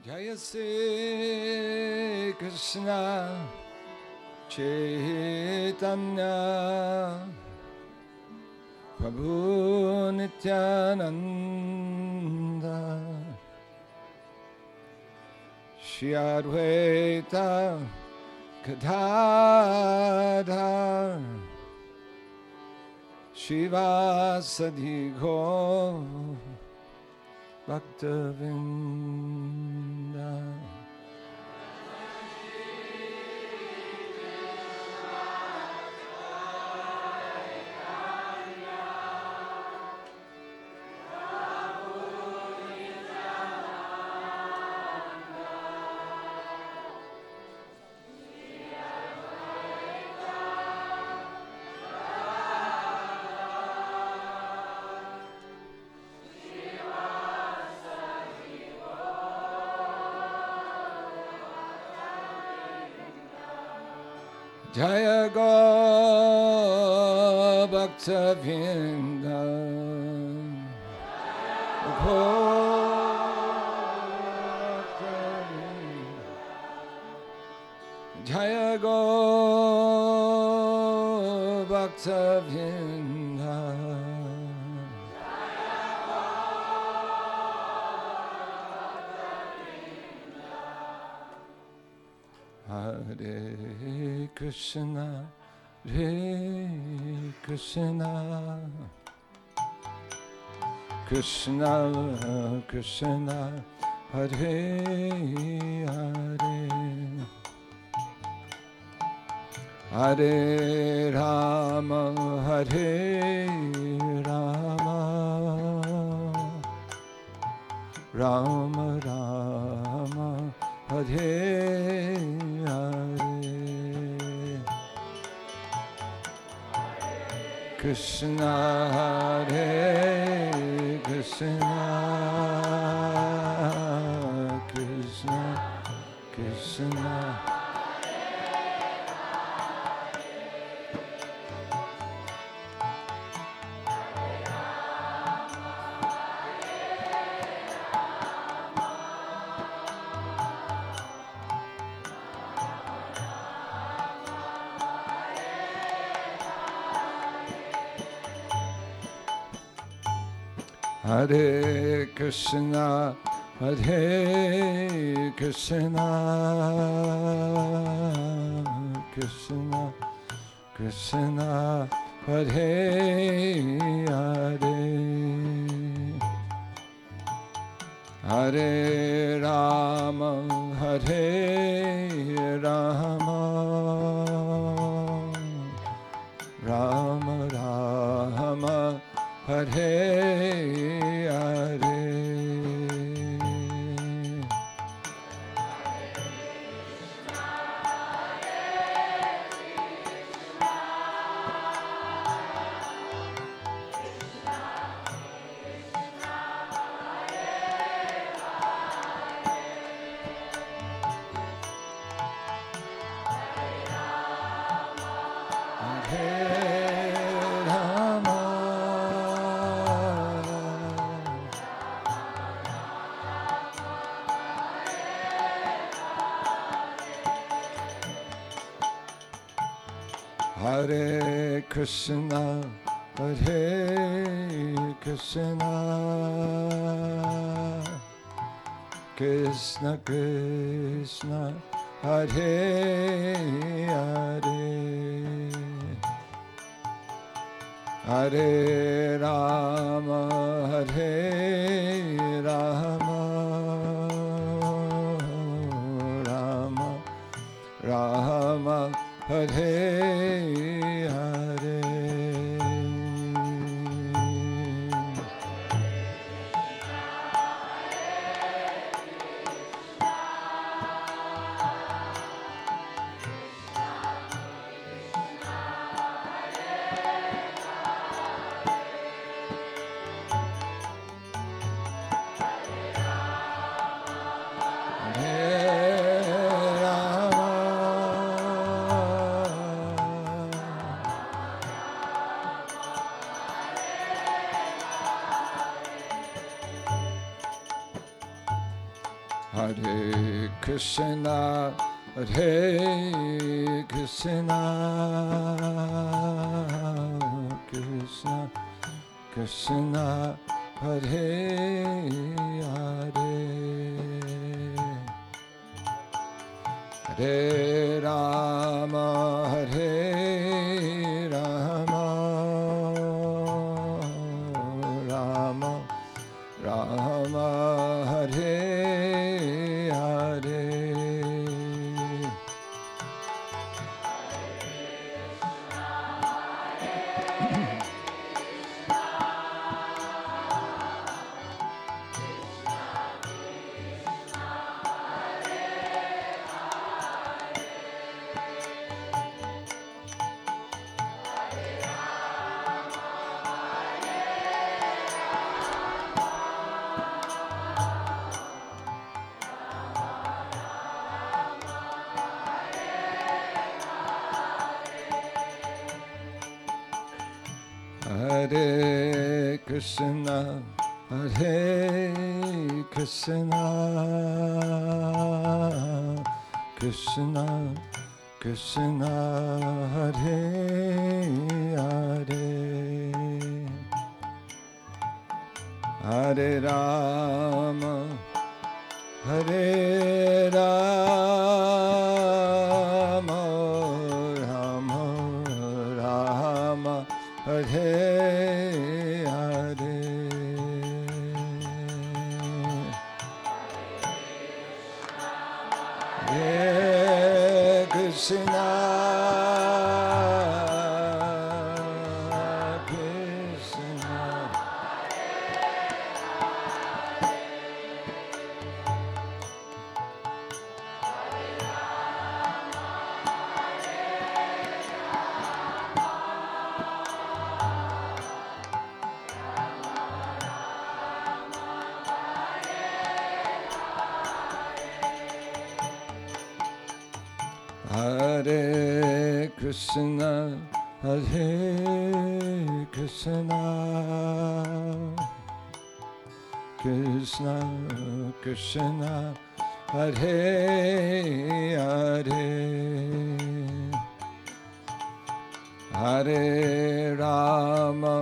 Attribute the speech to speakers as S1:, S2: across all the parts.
S1: Jaya Sri Krishna Chaitanya Prabhu Nityananda Shri Advaita Gadadhar Shivasadi Gaur Bhaktavinda Jaya Gaur Bhaktavinda Jaya Gaur Bhaktavinda Hare Krishna, Hare Krishna, Krishna Krishna, Hare Hare, Hare Rama, Hare Rama, Rama Rama, Hare Krishna Hare Krishna Krishna Krishna Hare Krishna, Hare Krishna, Krishna, Krishna, Hare Hare, Hare Rama, Hare Rama, Rama Rama, Hare Hare. Hare Krishna, Hare Krishna, Krishna Krishna, Hare Hare, Hare Rama, Hare Rama, Rama Rama, Hare Hare. Hare Hare Krishna, Hare Krishna, Krishna Krishna, Hare Hare, Hare Rama, Hare Rama, Rama Rama, Hare Hare. Hare Krishna, Hare Krishna, Krishna Krishna, Hare Hare, Hare Rama, Hare Rama, Rama Rama, Hare Krishna, Krishna, Hare Krishna, Hare Krishna, Krishna Krishna, Hare Hare, Hare Rama,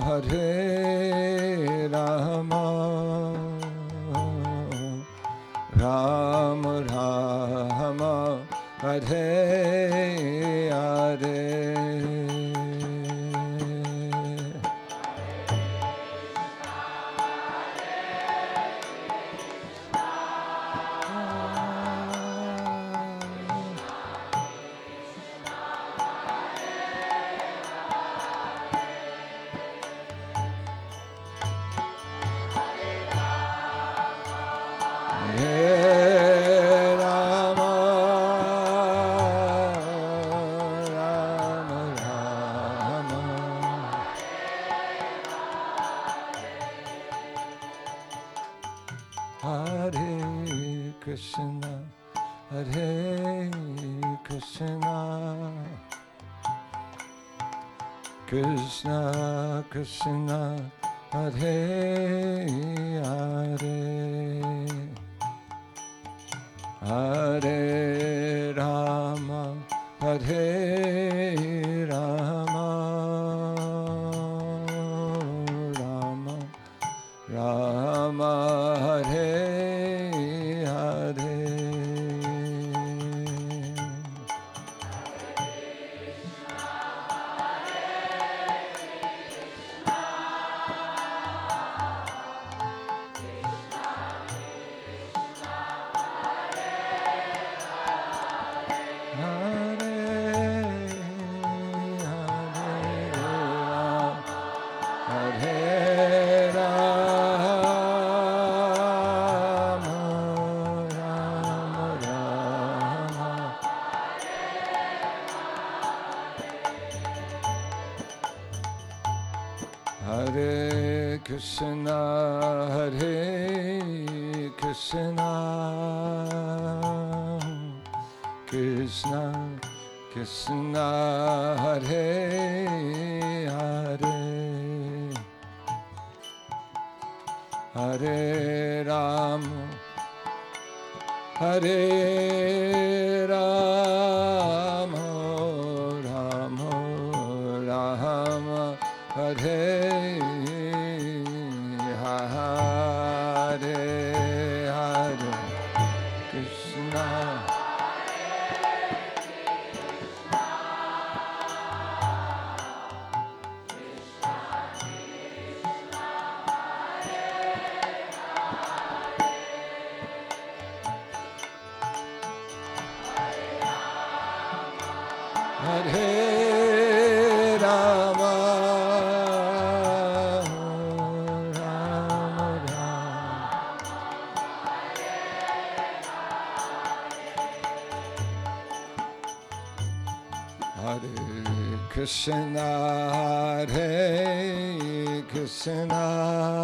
S1: Hare Rama, Rama Rama, Hare Hare. Hare Krishna, Hare Krishna, Krishna Krishna, Hare Hare, Hare Rama, Hare Rama, Rama Rama, Hare Hare Krishna, Hare Krishna, Krishna Krishna, Hare Hare, Hare Rama, Hare Rama, Rama Rama, Hare Hare, Hare Krishna. Hare Rama, Rama Rama. Hare Krishna, Hare Krishna,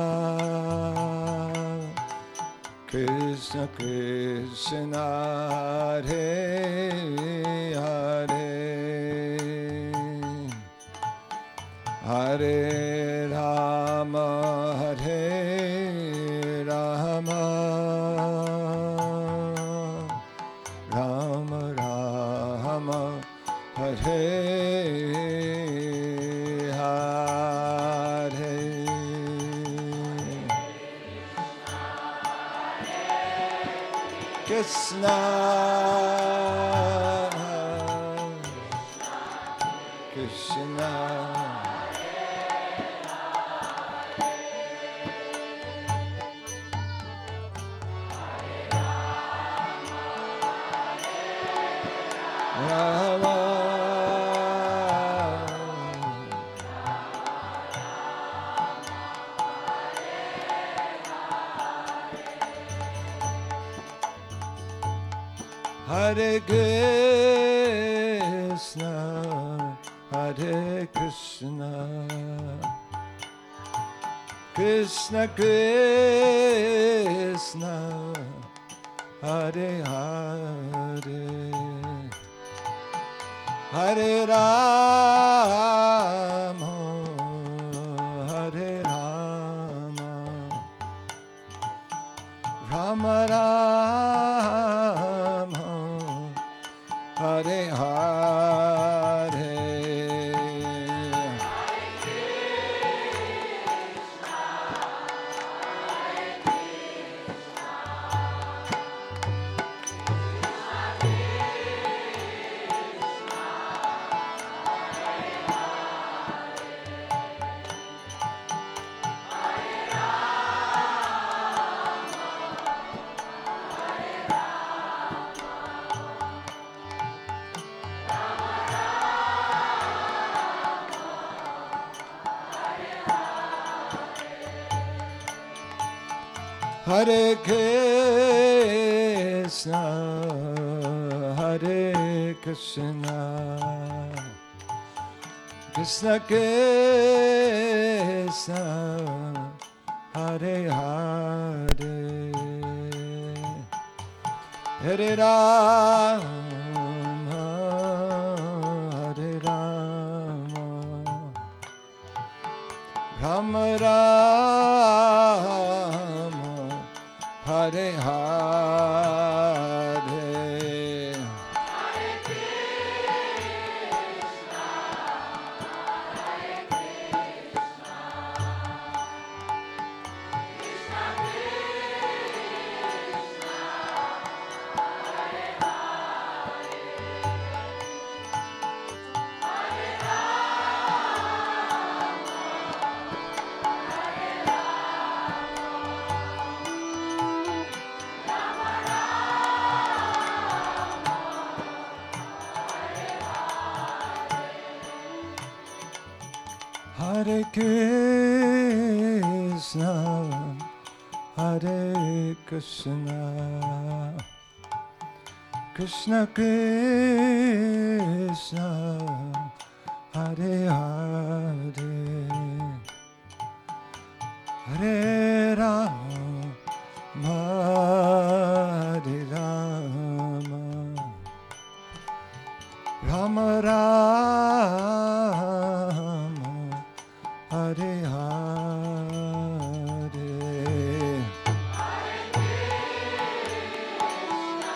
S1: Krishna Krishna, Hare Hare, Hare Rama, Hare Rama, Rama Rama, Hare Hare. Krishna, Krishna, Rama, Hare Krishna, Hare Krishna, Krishna Krishna, Hare Hare, Hare Rama, Hare Rama, Rama Rama, Hare Hare. Hare Krishna, Hare Krishna, Krishna Krishna, Hare Hare, Hare Rama, Hare Rama, Rama Rama, Hare Hare. Hare Krishna, Hare Krishna, Krishna Krishna, Hare Hare, Hare Rama, Hare Rama, Rama Rama, Hare Hare.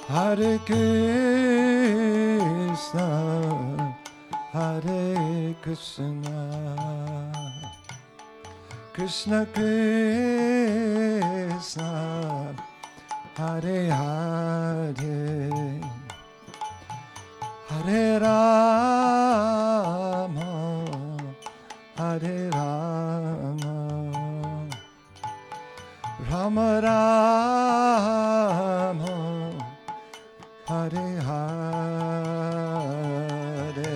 S1: Hare Krishna, Hare Krishna, Krishna Krishna, Hare Hare, Hare Rama, Hare Rama, Rama Rama, Hare Hare.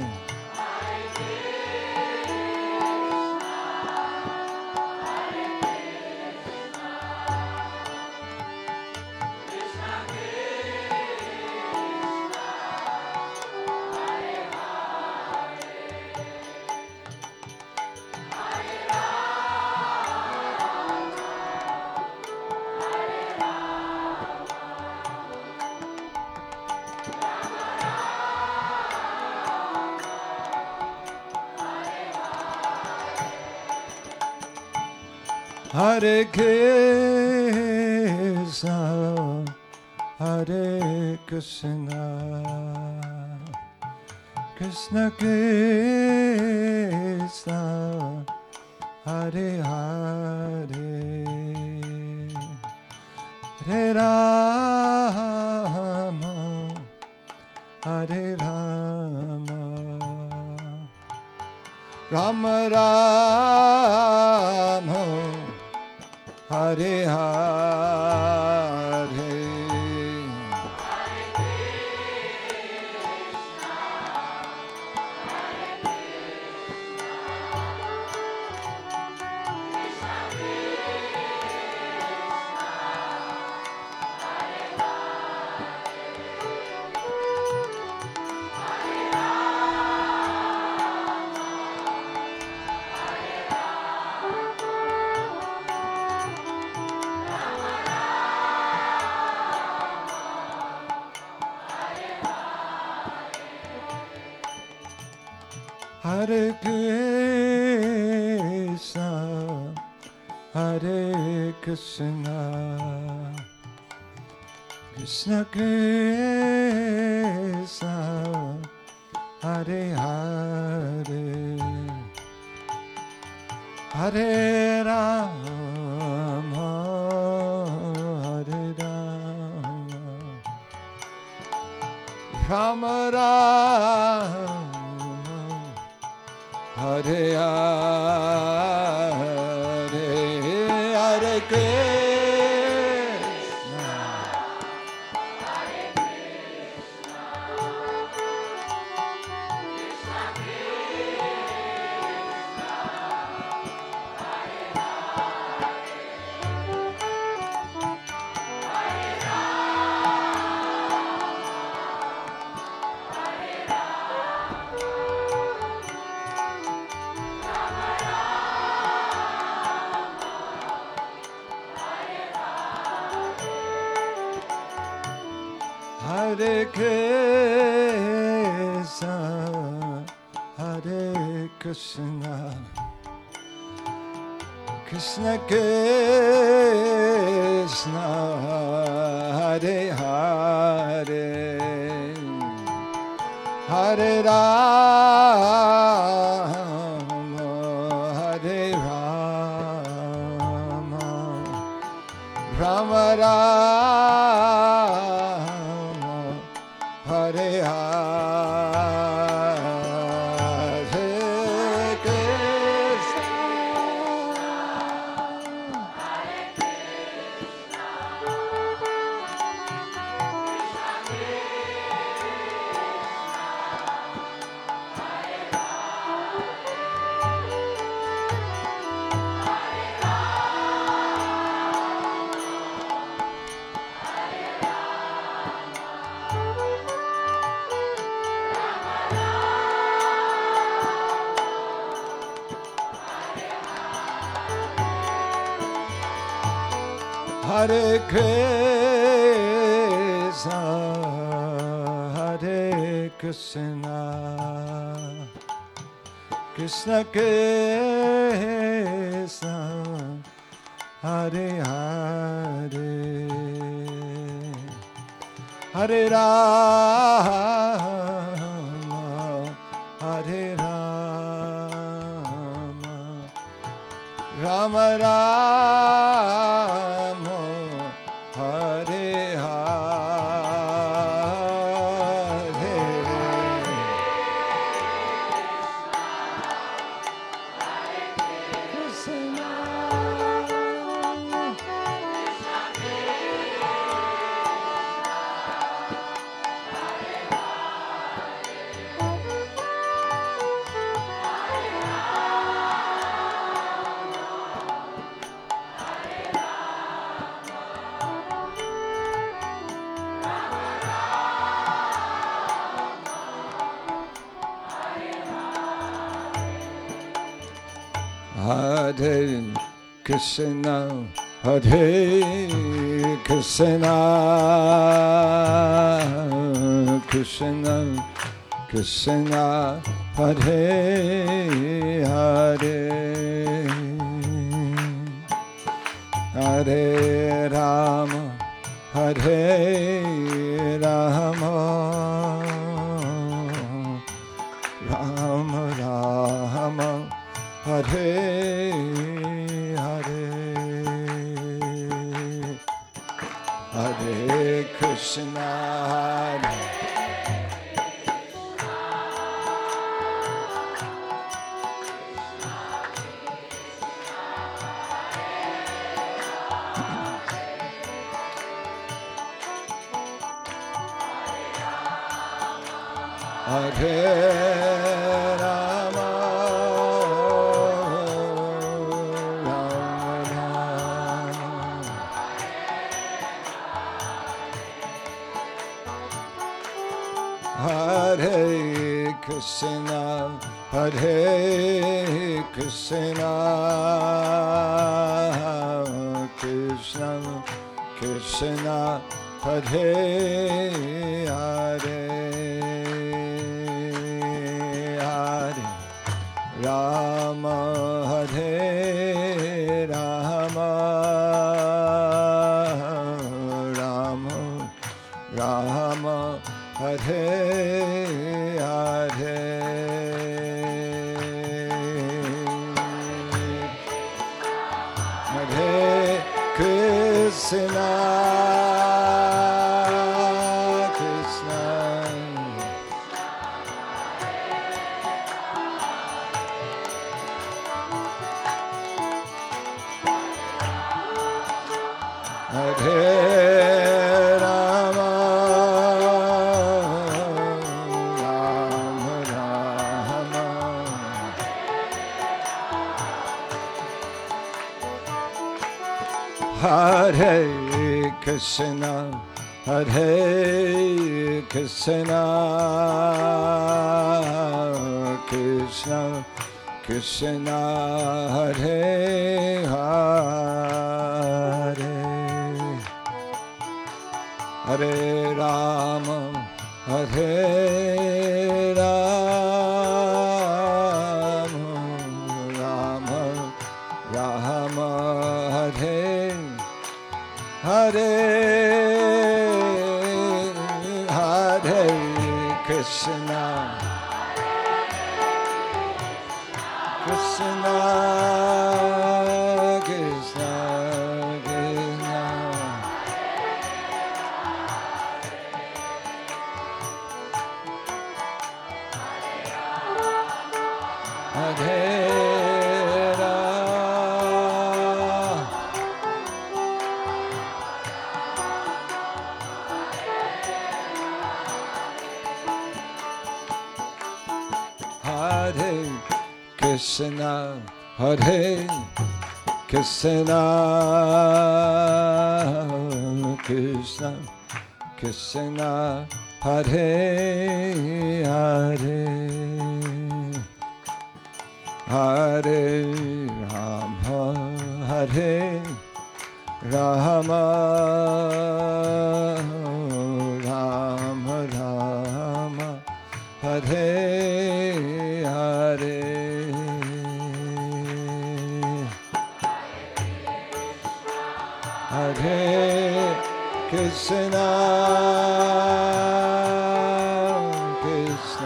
S1: Hare Krishna, Hare Krishna, Krishna Krishna, Hare Hare, Hare Rama, Hare Rama, Rama Rama, Hare Hare. Hare Krishna, Hare Krishna, Krishna Krishna, Hare Hare, Hare Rama, Hare Rama, Rama Rama, Hare Hare, Hare Krishna, Hare Krishna, Krishna Krishna, Hare Hare Krishna, Hare Krishna, Krishna Krishna, Hare Hare, Hare Rama, Hare Rama, Rama Rama, Hare Hare, Krishna, Hare Krishna, Hare Krishna, Hare Krishna, Krishna Krishna, Hare Hare, Hare Rama, Hare Rama, Rama Rama, Hare Hare, Krishna, Hare Krishna, Hare Krishna, Krishna Krishna, Hare Hare, Hare Rama, Hare Rama, Rama Rama, Hare Hare, Hare Krishna, Hare Rama, Rama Rama, Hare Krishna, Hare Krishna, Krishna Krishna, Hare Hare, Rama, Hare Rama, Rama Rama, Hare Hare, Hare Krishna, Krishna, Hare Rama, Rama Rama, Hare Krishna, Hare Krishna, Krishna Krishna, Hare Hare, Hare Rama, Hare Rama, Rama Rama, Hare Hare, Hare Krishna, Krishna Krishna Krishna, Hare Rama, Hare Krishna, Hare Krishna, Krishna Krishna, Hare Hare, Hare Rama, Hare Rama, Rama Rama, Hare Hare, Hare Krishna, Krishna.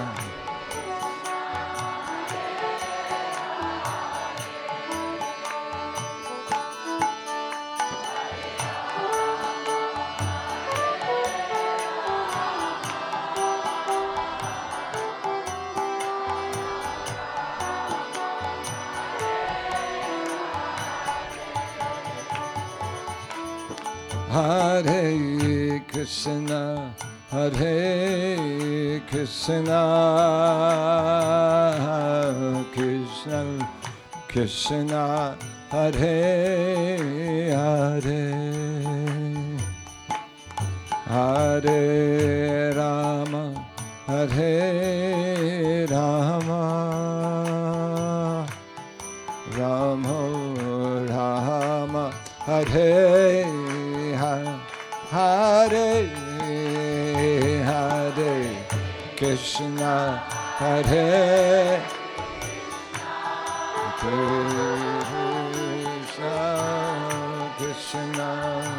S1: Hare Krishna, Hare Krishna, Krishna Krishna, Hare Hare, Hare Rama, Hare Rama, Rama Rama, Hare Hare Hare, Krishna Hare Krishna, Krishna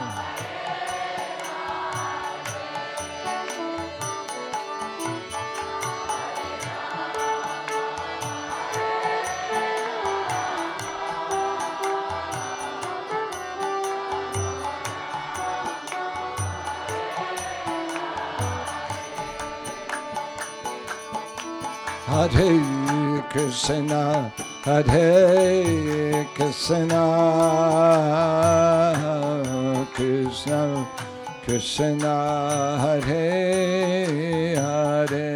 S1: Hare Krishna, Hare Krishna, Krishna Krishna, Hare Hare,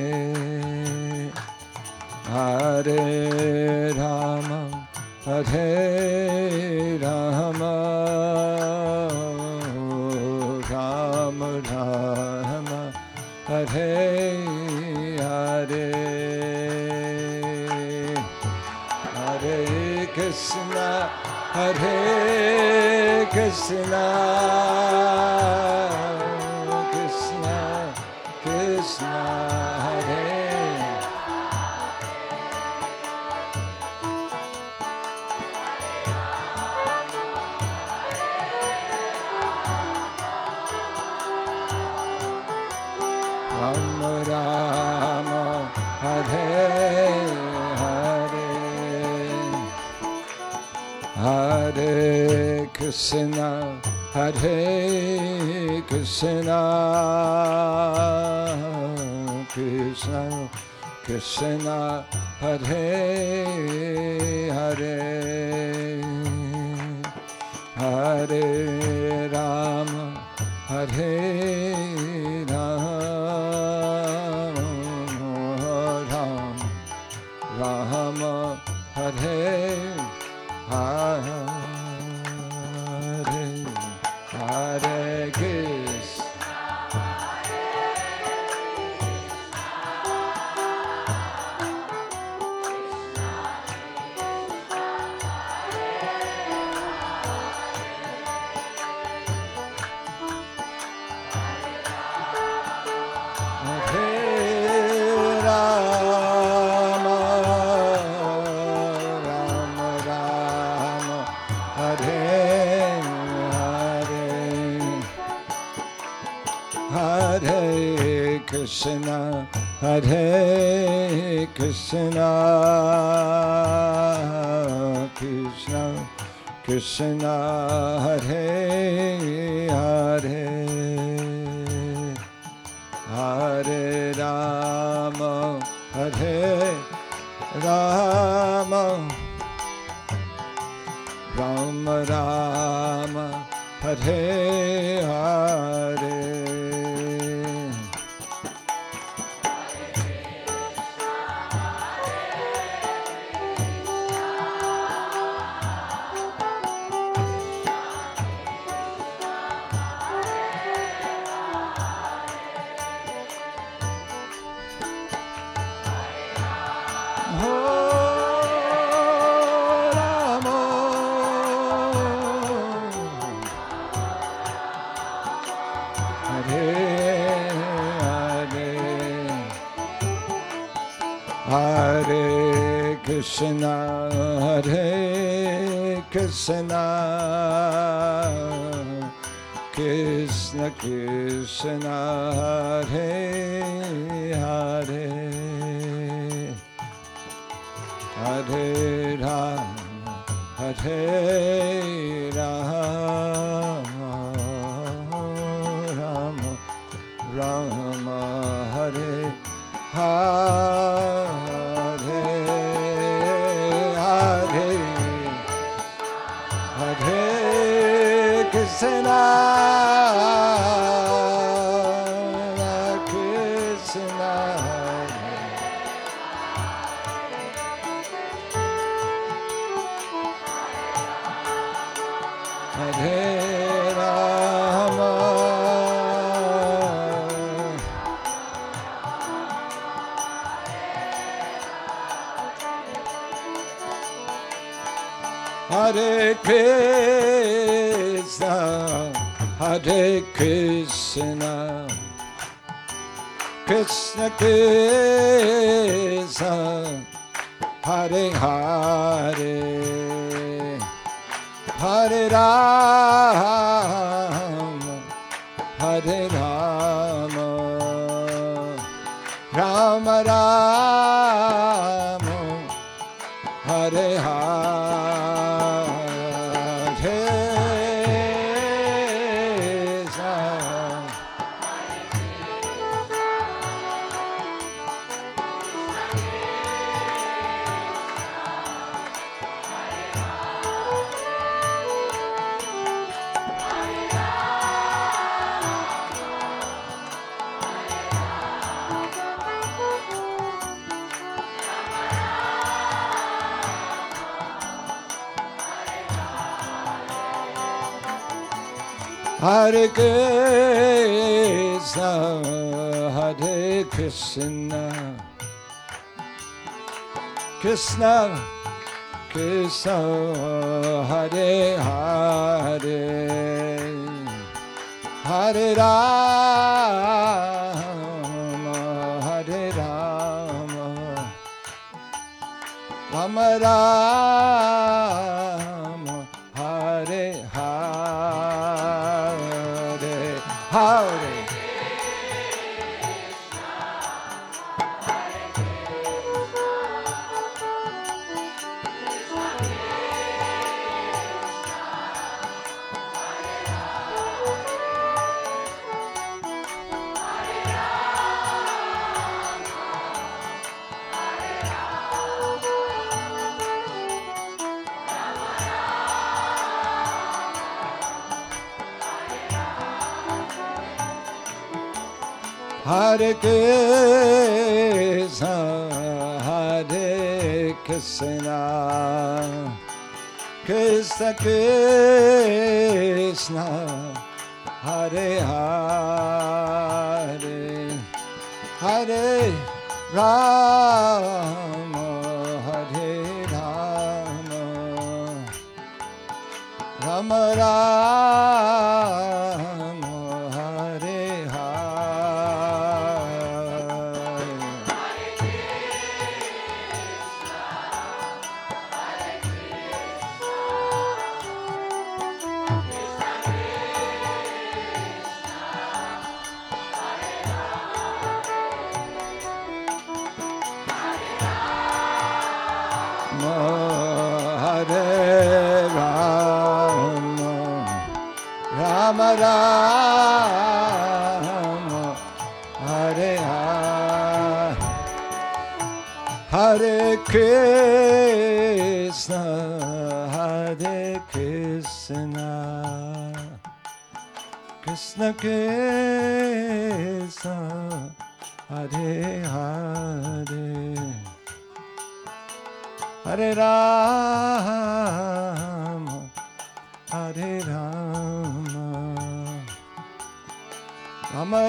S1: Hare Rama, Hare Rama, Rama Rama, Hare Hare, Hare Krishna, Hare Krishna, Krishna Krishna, Hare Rama Rama, Hare Hare, Hare Krishna, Hare Krishna, Krishna Krishna, Hare Hare, Hare Rama, Hare Rama, Hare Hare, Hare Krishna, Hare Krishna, Hare Krishna, Krishna Krishna, Hare Hare, Hare Rama, Hare Rama, Rama Rama, Hare Hare, Hare Krishna, Hare Krishna, Krishna Krishna Hare Hare Hare Rama Hare Rama Rama Rama Hare Hare Hare Hare Krishna Krishna Hare Rama Hare Krishna Hare Krishna Krishna Krishna Hare Hare Hare Rama Hare Rama Rama Rama Hare Hare Hare Krishna Hare Krishna Krishna Krishna Hare Hare Hare Rama Hare Rama Rama Rama Hare Hare Hare Hare Krishna Hare Krishna Krishna Krishna Hare Hare Hare Rama Hare Rama Rama Rama Hare Rama Rama Hare Hare Hare Krishna Hare Krishna Krishna Krishna Hare Hare Hare Rama Hare Rama Rama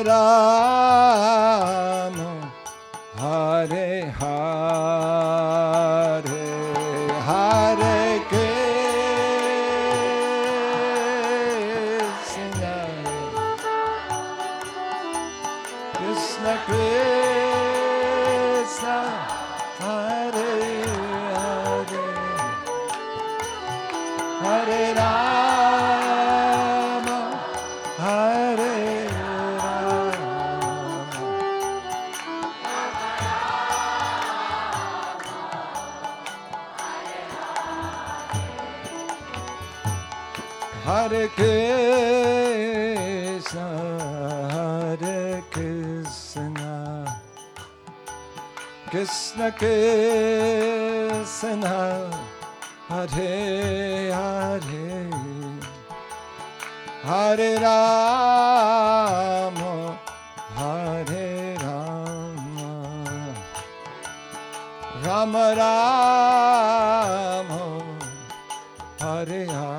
S1: Rama Hare Hare Hare Krishna Krishna Krishna Hare Hare Hare Rama Krishna, Krishna Krishna, Hare Hare, Hare Rama, Hare Rama, Rama Rama, Hare Hare.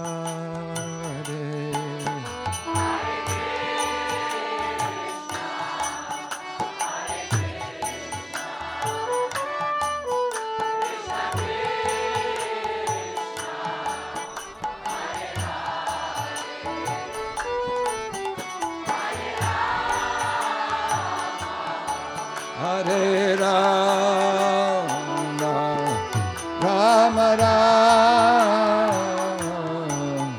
S1: Hare Rama, Rama Rama,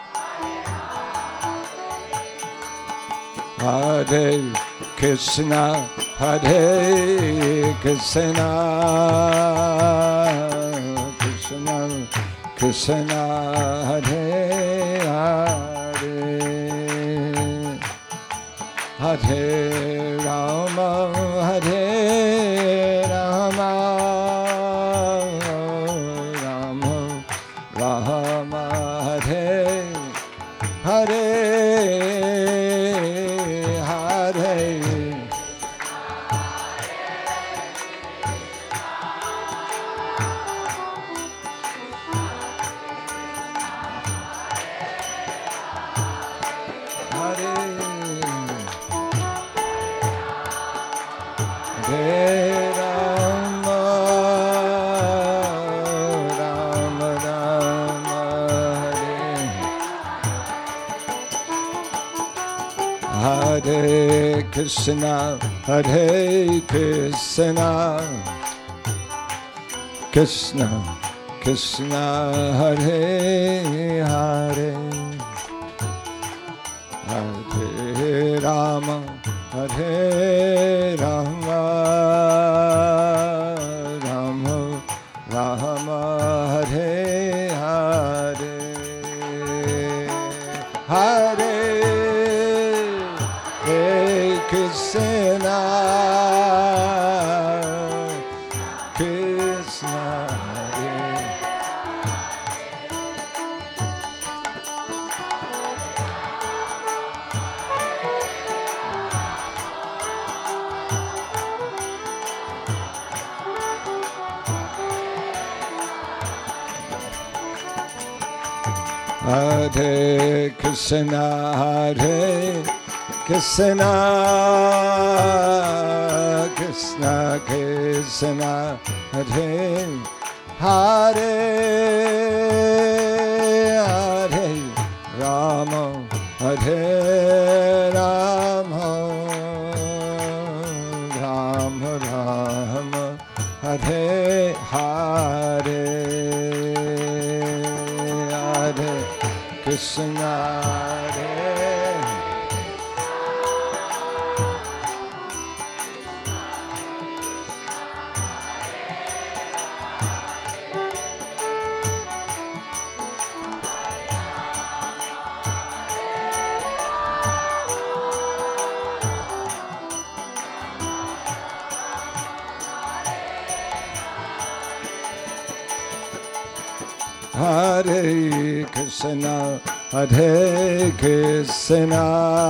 S1: Hare Krishna, Hare Krishna, Krishna Krishna, Hare Hare, Hare Rama, Hare Rama, Rama Rama, Hare Hare, Hare. Hare Krishna, Hare Krishna, Krishna Krishna, Hare Hare, Hare Rama, Hare Rama, Rama Rama, Hare Hare, Hare Krishna, Krishna, Hare Krishna, Hare Krishna, Krishna Krishna, Hare Hare, Hare Rama, Hare Rama, Rama Rama, Hare Hare, Hare Krishna, Hare Hare Krishna, Hare Krishna,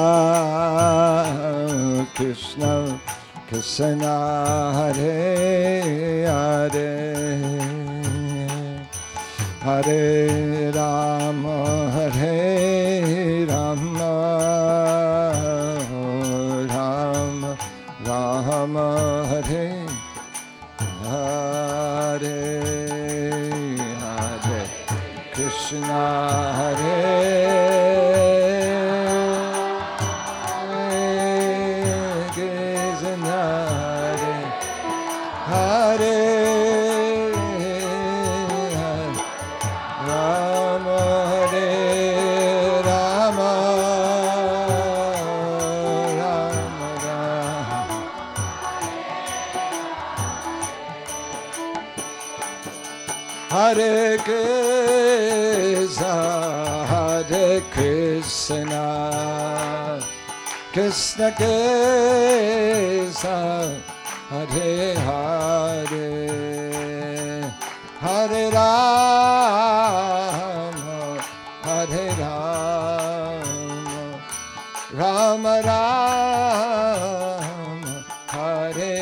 S1: Krishna Krishna, Hare Hare, Hare Rama, Hare Rama, Rama Rama, Hare Hare, Krishna, Hare Krishna, Hare Rama, Hare Rama, Rama Rama, Hare Krishna, Hare Krishna, Krishna Krishna, Hare Hare, Hare Rama, Hare Rama, Rama Rama, Hare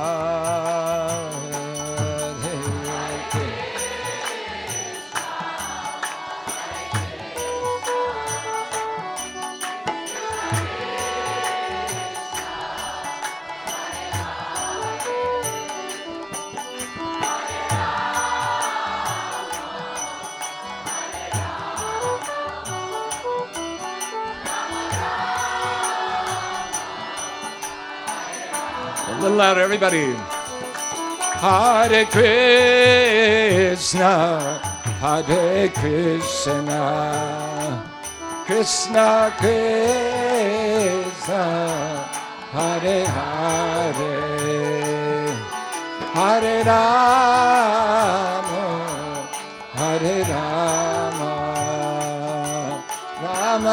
S1: Hare. A little louder, everybody. Hare Krishna, Hare Krishna, Krishna Krishna, Hare Hare, Hare Rama, Hare Rama, Rama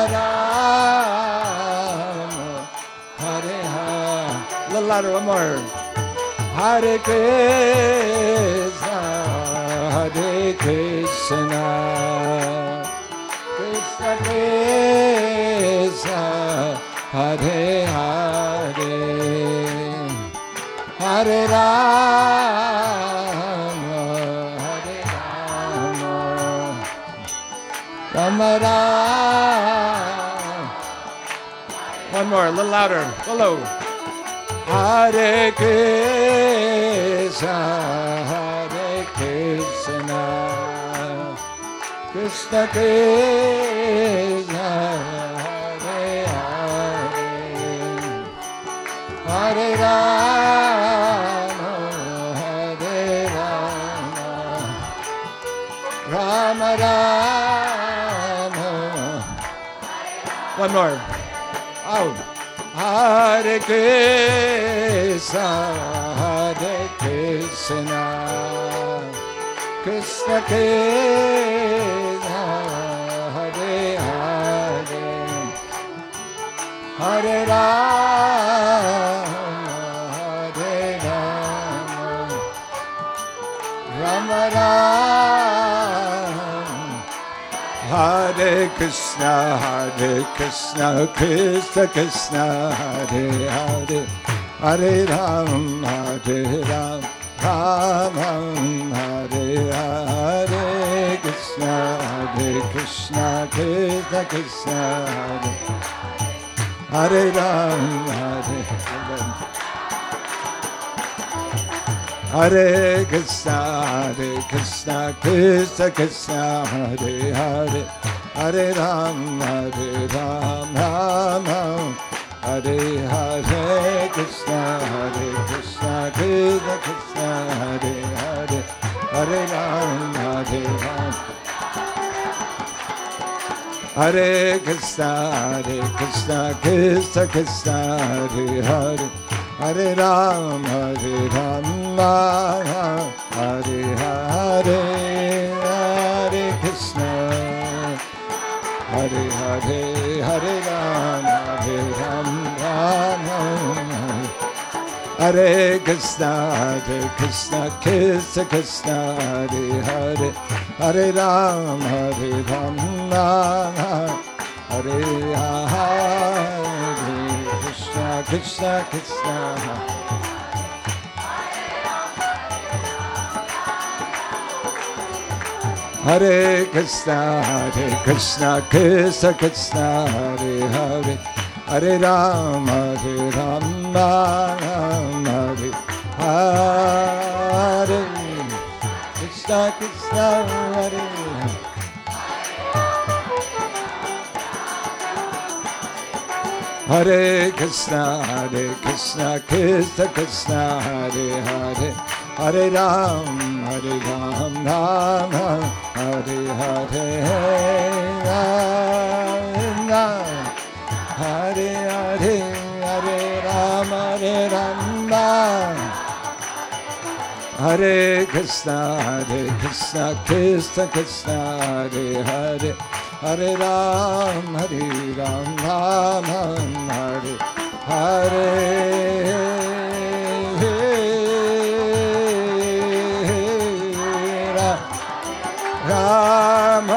S1: Rama, Hare Hare. A little louder, one more. Hare Krishna, Hare Krishna, Krishna Krishna, Hare Hare, Hare Rama, Hare Rama, Rama Rama. One more, a little louder, below. Hare Krishna, Hare Krishna, Krishna Krishna, Hare Hare, Hare Rama, Hare Rama, Rama Rama. One more. Out. Hare Krishna, Hare Krishna, Krishna Krishna, Hare Hare, Hare Rama, Hare Rama, Rama Rama. Hare Krishna, Krishna Krishna, Hare Hare, Hare Ram, Hare Ram, Ram Ram, Hare Hare, Krishna, Krishna Krishna, Hare Ram, Hare Ram. Hare Krishna, Krishna Krishna, Hare Hare, Hare Ram, Ram Ram, Hare Hare, Krishna, Krishna Krishna, Hare Hare, Hare Ram, Ram. Hare Krishna, Krishna Krishna, Hare Hare, Hare Ram, Ram, Hare Hare, Hare Krishna, Hare Hare, Hare Ram, Ram, Hare Krishna, Krishna Krishna, Hare Hare, Hare Ram, Ram, Hare Hare, Krishna Krishna. Hare Krishna, Krishna Krishna, Hare Hare, Hare Ram, Ram, Hare Hare, Krishna Krishna, Hare Hare. Hare Krishna, Krishna Krishna, Hare Hare, Hare Ram, Ram, Hare Hare, Hare Hare, Hare Ram, Hare Krishna, Krishna Krishna, Hare Hare, Hare Ram, Ram Ram, Hare Hare. Rama,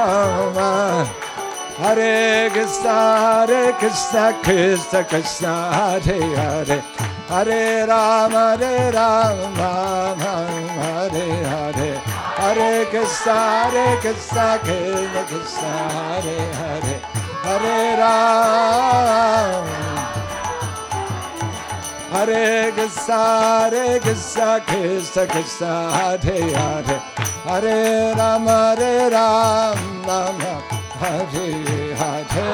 S1: Hare Krishna, Krishna Krishna, Hare Hare, Hare Rama, Rama, Hare Hare, Hare Krishna, Krishna Krishna, Hare Hare, Hare Rama, Hare Krishna, Krishna Krishna, Hare Hare, Hare Rama, Rama, Hare Hare.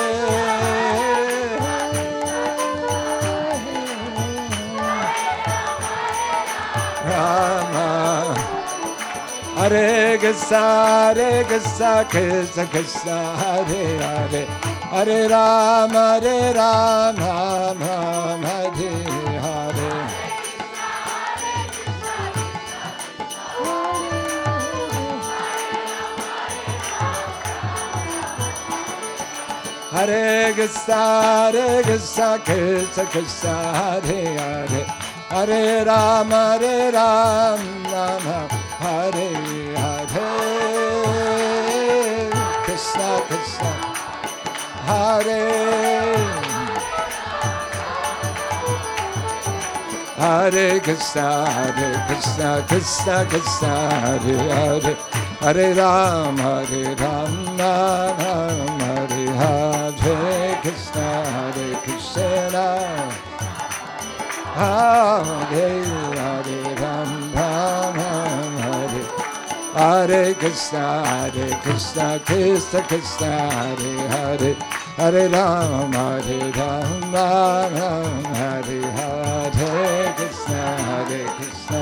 S1: Rama, Hare Krishna, Krishna Krishna, Hare Hare, Hare Rama, Rama, Hare Hare. Hare Krishna, Krishna Krishna, Hare Hare, Hare Rama, Rama, Hare Hare. Krishna Krishna, Hare Hare Krishna, Krishna Krishna, Hare Hare, Hare Rama, Rama, Hare Hare. Krishna, Hare Krishna, Hare Hare, Rama, Hare Hare. Krishna, Krishna Krishna, Hare Hare, Hare Rama, Hare Hare. Krishna, Hare Krishna.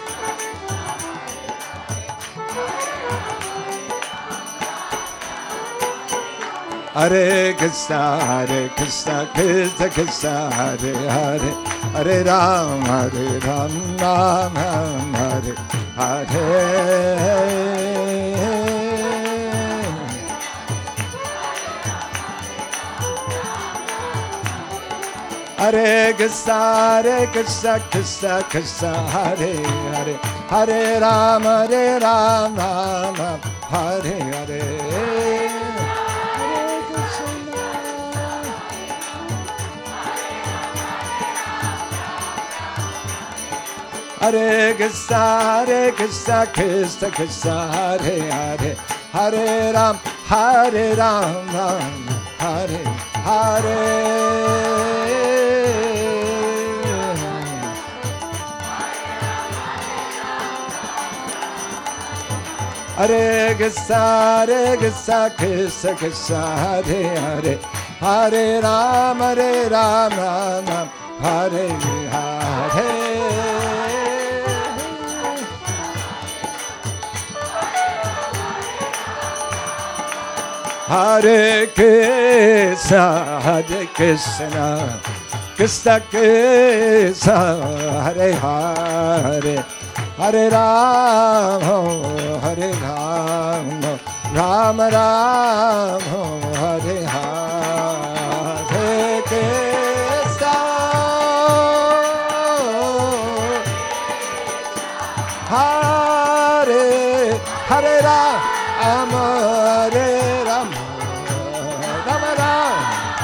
S1: Hare Krishna, Krishna Krishna, Hare Hare, Hare Rama, Hare Hare. Hare Krishna, Krishna Krishna, Hare Hare, Hare Rama, Hare Hare. Hare Krishna, Krishna Krishna, Hare Hare, Hare Ram, Hare Hare. Hare Krishna, Krishna, Hare Hare, Hare Ram, Hare Hare. Hare Krishna, Krishna Krishna, Hare Hare, Hare Rama, Rama Rama, Hare Hare. Krishna, Hare Hare Rama, Hare Rama, Rama Rama.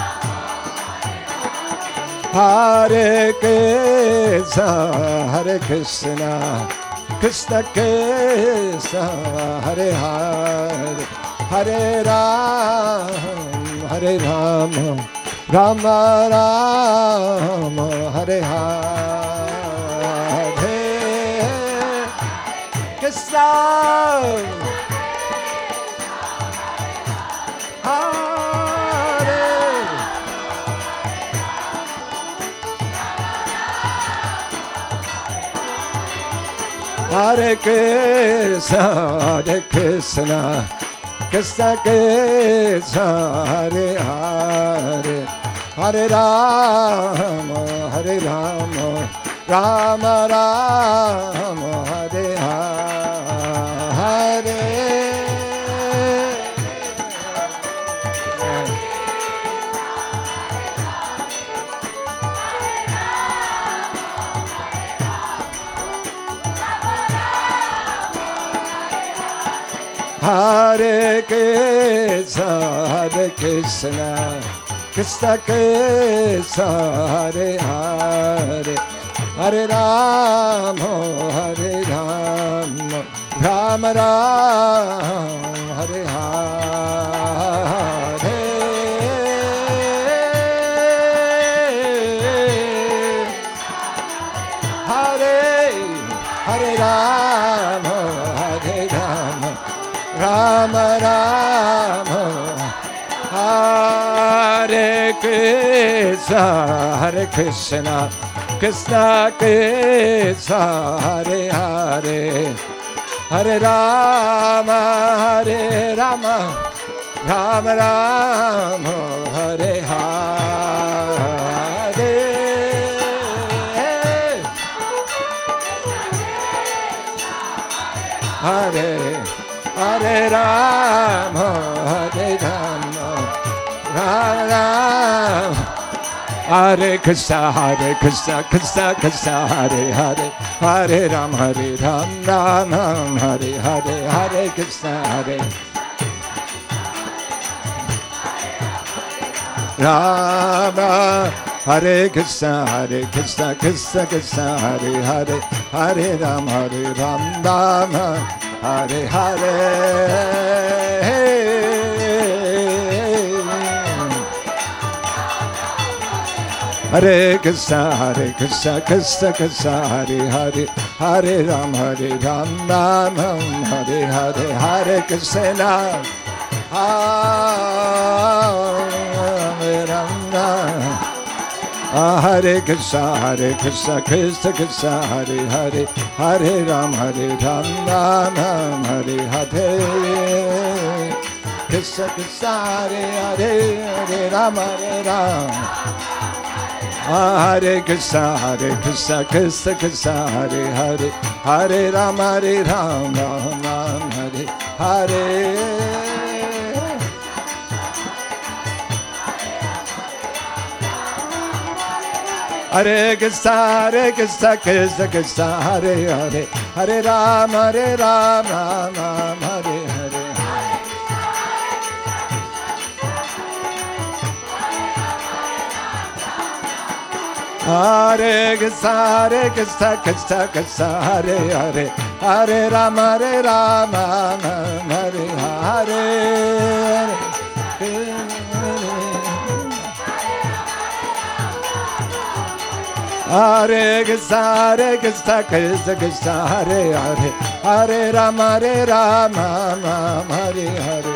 S1: Hare Krishna, Hare Krishna, Krishna Krishna, Hare Hare, Hare Rama, Rama Rama, Hare Hare. Krishna, Hare Krishna, Hare Krishna, Krishna Krishna, Hare Hare, Hare Rama, Rama Rama, Hare Hare. Hare Krishna, Hare Krishna, Krishna Krishna, Hare Hare, Hare Rama, Hare Rama, Rama Rama, Hare Hare. Hare Rama, Hare Rama, Rama Rama, Hare Krishna, Hare Krishna, Krishna Krishna, Hare Hare, Hare Rama, Hare Rama, Rama Rama, Hare Hare. Hare Hare Rama, Hare Rama, Rama Rama, Hare Krishna, Krishna Krishna, Hare Hare, Hare Rama, Rama, Hare Hare, Hare Krishna, Rama, Hare Krishna, Krishna Krishna, Hare Hare, Hare Rama, Rama, Hare Hare. Hare Krishna, Krishna Krishna, Hare Hare, Hare Rama, Rama, Hare Hare, Hare Krishna, Hare Rama, Hare Krishna, Krishna Krishna, Hare Hare, Hare Rama, Rama, Hare Hare, Krishna Krishna, Hare Hare, Hare Rama, Rama. Hare Krishna, Krishna Krishna, Hare Hare, Hare Rama, Rama, Hare Hare. Hare Krishna, Krishna Krishna, Hare Hare, Hare Rama, Rama, Hare Hare. Hare Krishna, Krishna Krishna, Hare Hare, Hare Rama, Rama, Hare Hare. Hare Krishna, Krishna Krishna, Hare Hare, Hare Rama, Rama, Hare Hare.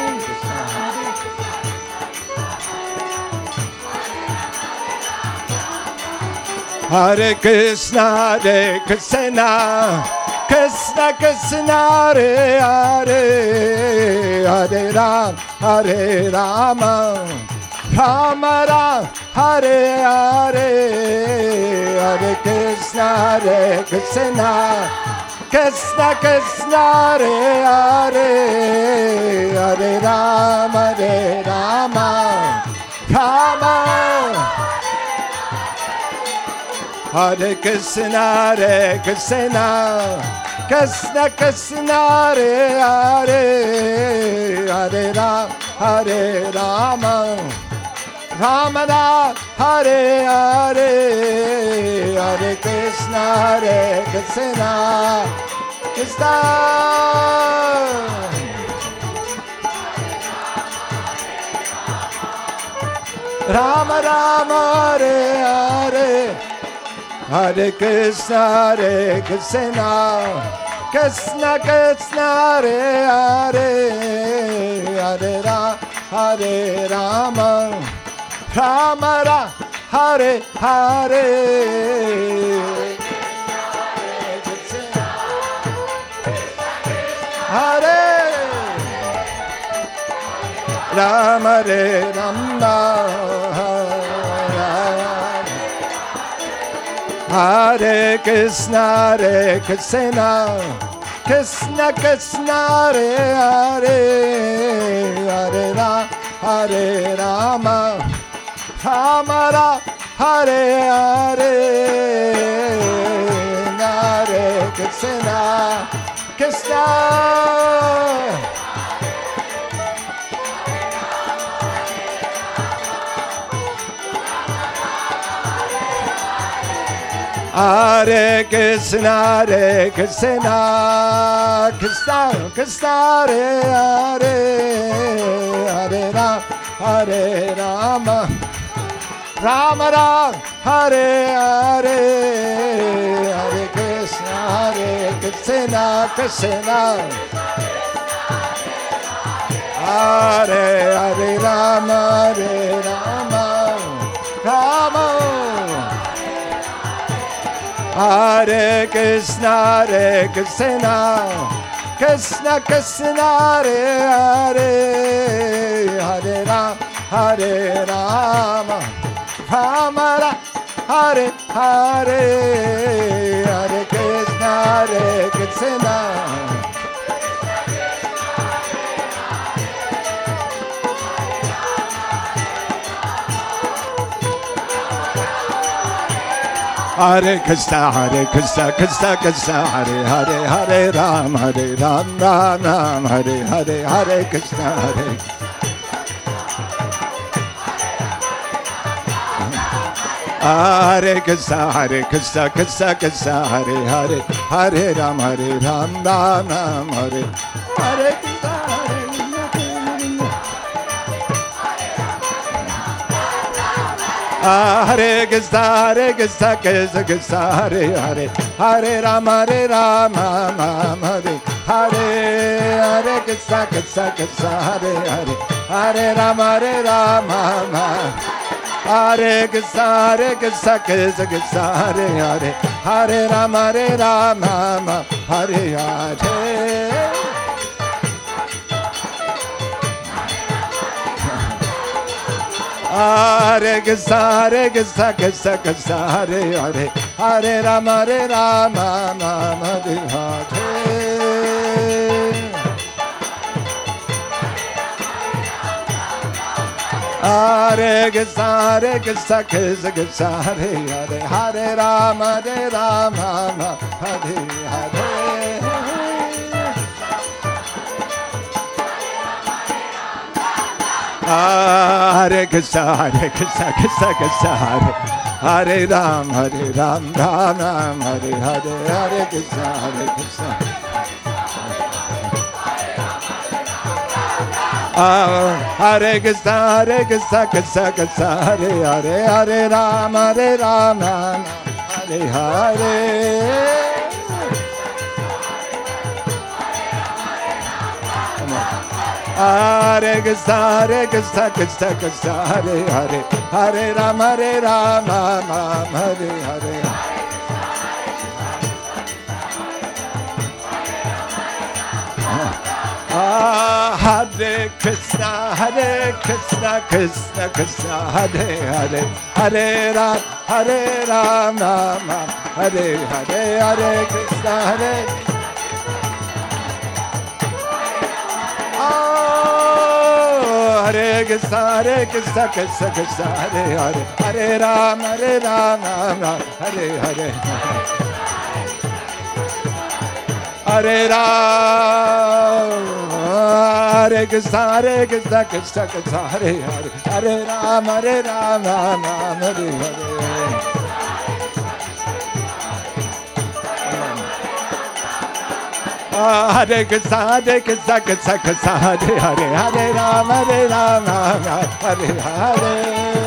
S1: Hare Krishna, Krishna Krishna, Hare Hare, Hare Rama, Rama Rama, Hare Hare, Hare Krishna, Krishna Krishna, Hare Hare, Hare Rama, Rama, Rama. Hare Krishna, Krishna Krishna Krishna, Hare Hare, Hare Rama, Rama Rama, Hare Hare, Hare Krishna, Krishna Krishna. Rama Rama, Hare Hare, Hare Krishna, Krishna Krishna Krishna, Hare Hare, Hare Rama, Rama Rama, Hare Hare. Hare Rama, Rama, Hare Krishna, Krishna Krishna Krishna, Hare Hare, Hare Rama, Rama Rama, Hare Hare, Hare Krishna, Krishna Hare Krishna, Krishna Krishna, Hare Hare Ram, Hare Rama, Rama Ram, Hare Hare, Hare Krishna, Krishna Hare Hare Rama, Rama Hare Krishna, Krishna Krishna, Hare Hare, Hare Ram, Hare Rama, Rama Hare Hare, Hare Krishna, Krishna. Hare Krishna, Krishna Krishna, Hare Hare, Hare Ram, Ram Ram, Hare Hare, Hare Krishna, Hare Krishna, Krishna Krishna, Hare Hare, Hare Ram, Ram Ram, Hare Hare Krishna, Hare Krishna, Krishna Krishna, Hare Hare, Hare Ram, Ram Hare Hare, Hare Krishna, Krishna, Hare Hare, Hare Ram, Ram Hare Krishna, Krishna Krishna, Hare Hare, Hare Ram, Ram Hare Hare. Hare Krishna, Krishna Krishna, Hare Hare, Hare Ram, Ram Hare Hare. Hare Krishna, Krishna Krishna, Hare Hare, Hare Ram, Hare Hare. Hare Krishna, Krishna Krishna, Hare Ram, Ram Hare Hare, Hare Krishna, Krishna. Hare Krishna, Krishna Krishna, Hare Hare, Hare Ram, Hare Hare. Hare Krishna, Krishna Krishna, Hare Hare, Hare Ram, Hare Hare. Hare Krishna, Krishna Krishna, Hare Hare, Hare Ram, Hare Hare, Hare Krishna, Hare Krishna, Krishna Krishna, Hare Hare, Hare Ram, Hare Hare. Hare Ram, Hare Krishna, Krishna Krishna, Hare Hare, Hare Ram, Hare Hare. Hare Krishna, Krishna Krishna, Hare Hare, Hare Ram, Hare Hare.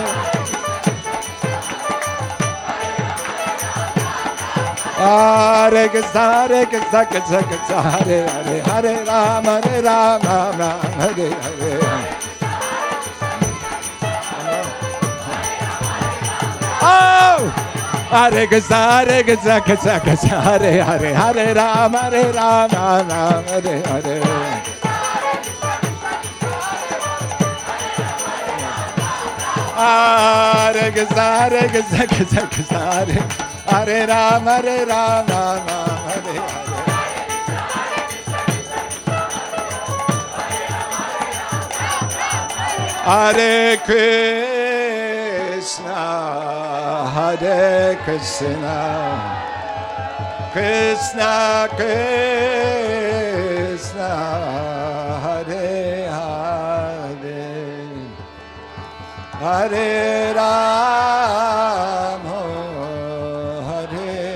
S1: Hare Krishna, Krishna Krishna, Hare Hare, Hare Ram, Hare Hare. Oh, Hare Krishna, Krishna Krishna, Hare Hare, Hare Ram, Hare Hare. Hare Krishna, Krishna Krishna, Hare Ram, Hare Hare. Hare Krishna, Hare Krishna, Krishna Krishna, Hare Hare, Hare Ram, Hare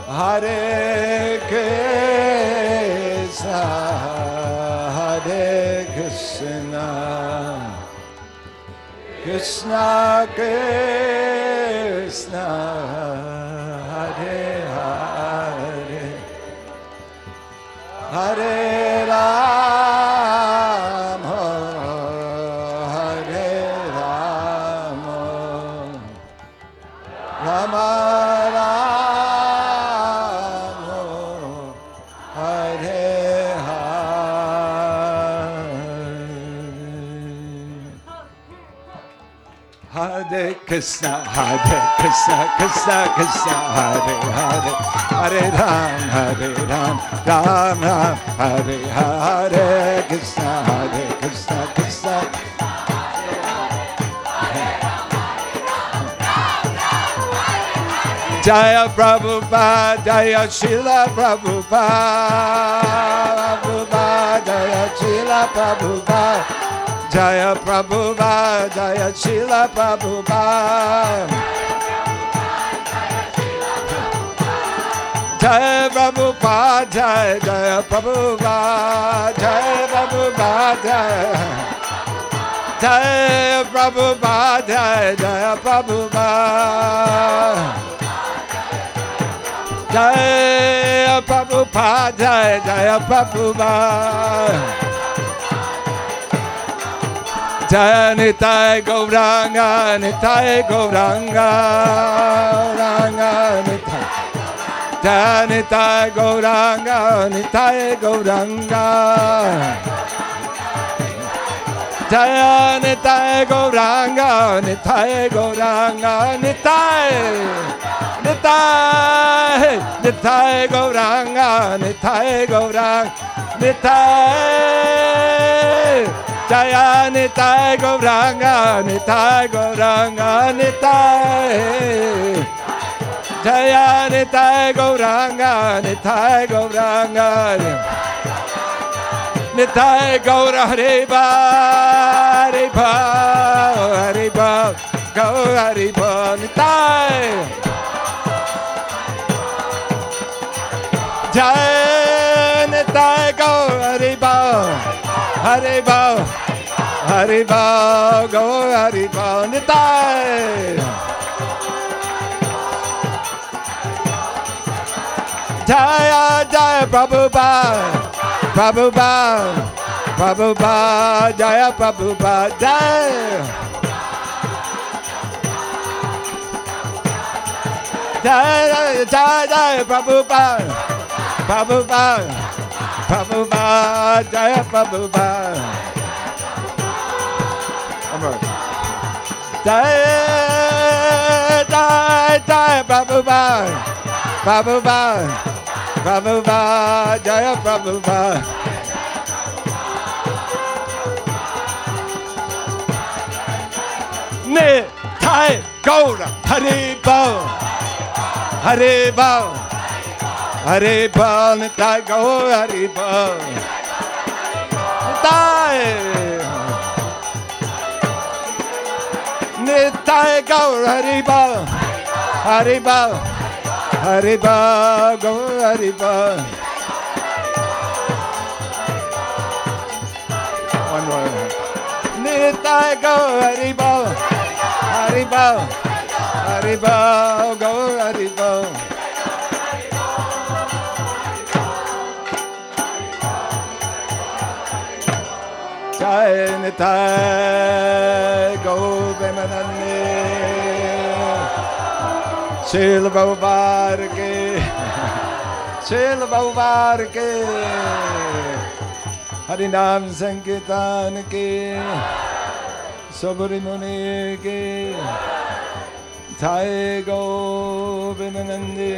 S1: Hare Krishna, Hare Krishna, Krishna Krishna, Hare Hare, Hare Rama, Hare Rama, Rama Rama, Hare Hare Krishna, Hare Krishna, Krishna Krishna, Hare Hare, Hare Ram, Ram Ram, Hare Hare, Krishna, Krishna. Jaya Prabhupada, Jaya Srila Prabhupada, Jaya Srila Prabhupada, Jaya Prabhupada, Jaya Srila Prabhupada, Jaya Prabhupada, Jaya Prabhupada, Jaya Prabhupada, Jaya Prabhupada, Jaya Prabhupada, Jaya Prabhupada, Jaya Prabhupada, Jaya Nitai Gauranga, Nitai Gauranga, Ranga Nitai, Jaya Nitai Gauranga, Nitai Gauranga, Jaya Nitai Gauranga, Nitai Gauranga, Nitai, Nitai, Nitai Gauranga, Nitai Gauranga, Nitai, Jaya Nitai Gauranga, Nitai Gauranga, Nitai, Jaya Nitai Gauranga, Nitai Gauranga, Nitai Gaura Hariba, Hariba, Hariba, Gaura Hariba, Nitai, Jai Nitai Gaura Hariba, Hariba, Hariba, Gaura Hariba, Nitai, Jaya Jaya Prabhupada, Prabhupada, Prabhupada, Jaya Prabhupada, Jaya, Jaya, Jaya Prabhupada, Prabhupada, Prabhupada, Jaya Prabhupada. Jaya, Jaya, Jaya Prabhupada, Prabhupada, Prabhupada, Jaya Prabhupada. Nitai Gaura Haribo, Haribo, Haribo, Nitai Gaura Haribo, Nitai, Nitai Gaura Haribo, Haribo, Haribo, Gaura Haribo. One more. Nitai Gaura Haribo, Haribo, Haribo, Gaura Haribo. Jai Nitai Govindanande, Srila Prabhupada ki, Srila Prabhupada ki, Harinam Sankirtan ki, Sabari Muni ki, Jai Govindanande,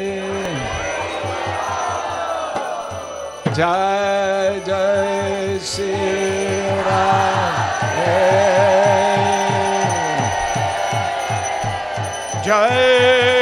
S1: Jai Jai Shri Ram, Jai